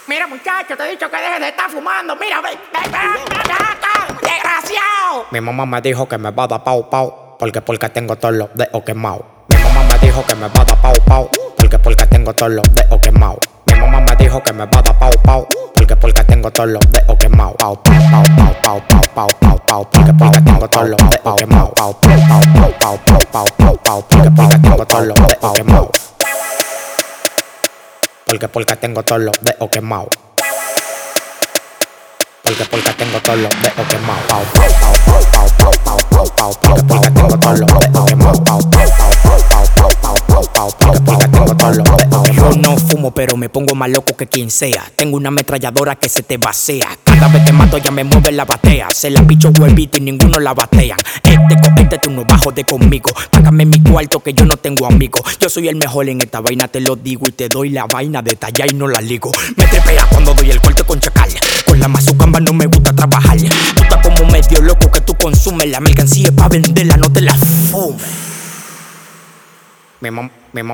Mira, muchacho, te he dicho que dejes de estar fumando. Mira, ven acá, desgraciado. Mi mamá me dijo que me va a dar pau pau, porque tengo todos los dedos quemados. Mi mamá me dijo que me va a dar pau pau, porque tengo todos los dedos quemados. Mi mamá me dijo que me va a dar pau pau, porque tengo todos los dedos quemados. Pau pau pau pau pau pau pau pau, porque tengo todos los dedos quemados. Pau pau pau pau pau pau pau, porque tengo todos los dedos quemados. Porque tengo todos los dedos quemados. Porque tengo todos los dedos quemados. Pau pau pau pau pau pau pau pau, porque tengo todos los dedos quemados. Pau pau pau pau pau pau pau, porque tengo todos los dedos quemados. Yo no fumo, pero me pongo más loco que quien sea. Tengo una ametralladora que se te vacía. Cada vez que mato ya me mueve la batea. Se la picho huevito y ninguno la batean. Tú no bajo de conmigo. Págame mi cuarto que yo no tengo amigos. Yo soy el mejor en esta vaina, te lo digo. Y te doy la vaina de talla y no la ligo. Me trepea cuando doy el corte con chacal. Con la mazucamba no me gusta trabajar. Tú estás como medio loco que tú consumes. La mercancía es pa' venderla, no te la fumes. Mi mamá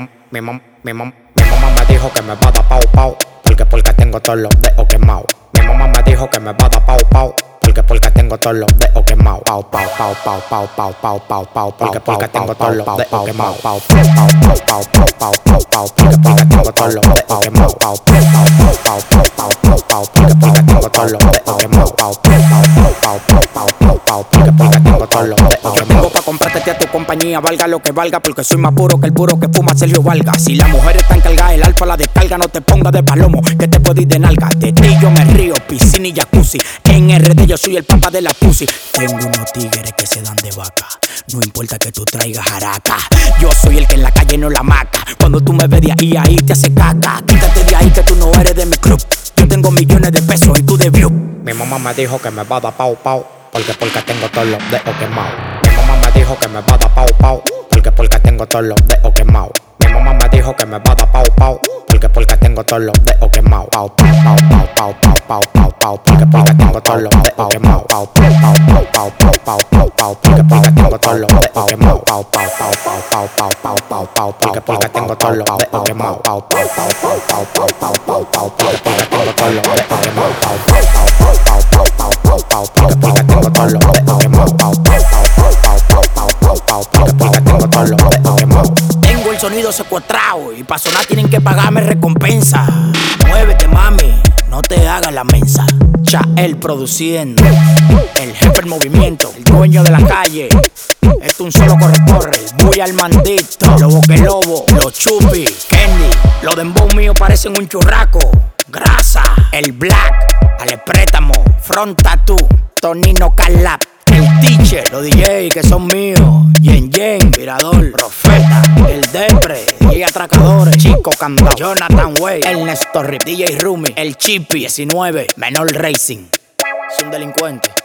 me dijo que me va a dar pau pau, porque tengo todos los dedos quemados. Mi mamá me dijo que me va a dar pau pau, porque tengo todos los dedos quemados. Pau pau pau pau pau pau pau pau pau, porque tengo todos los dedos quemados. Pau pau pau pau pau pau pau pau, porque tengo todos los dedos quemados. Pau pau pau pau pau pau pau, porque tengo todos los dedos quemados. Pau pau pau pau pau pau, porque tengo todos los dedos quemados. Tengo pa' comprarte a tu compañía, valga lo que valga, porque soy más puro que el puro que fuma Sergio Valga. Si la mujer está encargada, el alfa la descarga, no te pongas de palomo, que te puedo ir de nalga. De ti yo me río, piscina y jacuzzi. En RD yo soy el pampa de la pussy. Tengo unos tigres que se dan de vaca, no importa que tú traigas jaraca. Yo soy el que en la calle no la maca. Cuando tú me ves de ahí te hace caca. Quítate de ahí que tú no eres de mi club. Yo tengo millones de pesos y tú de view. Mi mamá me dijo que me va a dar pau pau, porque tengo todos los dedos quemados. Mi mamá me dijo que me va a dar pau pau, porque tengo todos los dedos quemados. Mi mamá me dijo que me va a dar pau pau, porque tengo todos los dedos quemados. Pau pau pau pau pau pau pau, porque tengo todos los dedos quemados. Pau pau pau pau pau pau pau, porque tengo todos los dedos quemados. Pau pau pau pau pau pau pau, porque tengo todos los dedos quemados. Pau pau pau pau pau pau pau, porque tengo todos los dedos quemados. Pau pau pau pau pau pau pau, porque tengo todos los dedos quemados. Pau pau pau pau pau pau, porque tengo todos los dedos quemados. Tengo el sonido secuestrado y pa' sonar tienen que pagarme recompensa. Muévete, mami, no te hagas la mensa. Chael produciendo, el jefe del movimiento, el dueño de la calle. Esto es un solo corre-corre, muy al mandito. Lobo que lobo, los chupi, Kenny. Los dembow míos parecen un churraco. Grasa, el black, Ale Préstamo, Front Tattoo, Tonino Calap. El teacher, los DJ que son míos. Yen, Virador, Profeta, el Depre, DJ Atracadores, Chico Candao, Jonathan Way, el Néstor Rip, DJ Rumi, el Chippy 19, Menor Racing. Es un delincuente.